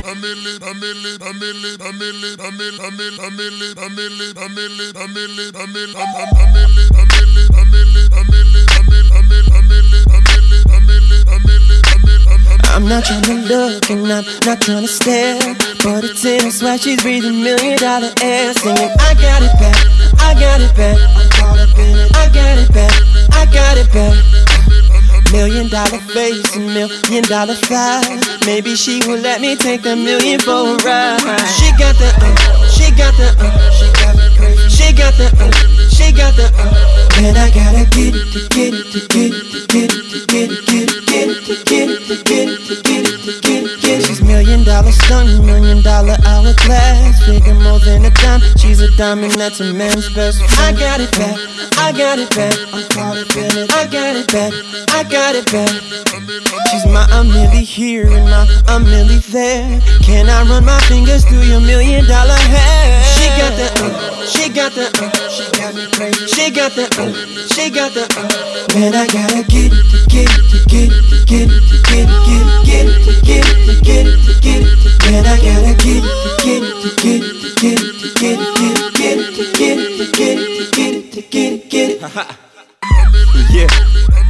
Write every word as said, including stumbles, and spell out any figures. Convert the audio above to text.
I'm not trying to look and I'm not trying to stare, but it's in her swag, she's breathing million dollar air, singing I got it back, I got it back, I'm caught up in it, I got it back, I got it back. Million dollar face and million dollar thighs, maybe she will let me take a million for a ride. She got the uh, she got the uh, she got the crazy, she got the uh, she got the uh, and I gotta get it to get it to get it to get it to get it get it to get it to get it to get it to get it get it. She's million dollar stunning, million dollar hourglass, figure more than a dime. She's a diamond, that's a man's best. I got it back, I got it back, I'm caught up in it, I got it back, I got it back. She's my I'm nearly here and my I'm nearly there. Can I run my fingers through your million dollar hair? She got the uh, she got the uh, she got me crazy. She got the uh, she got the uh, man, I gotta get it to get it to get it to get it to get it get it to get it to get it to get it to get it. Man, I gotta get it to get it to get it to get it to get it get it to get it to get it to get it to get it to get it. Yeah.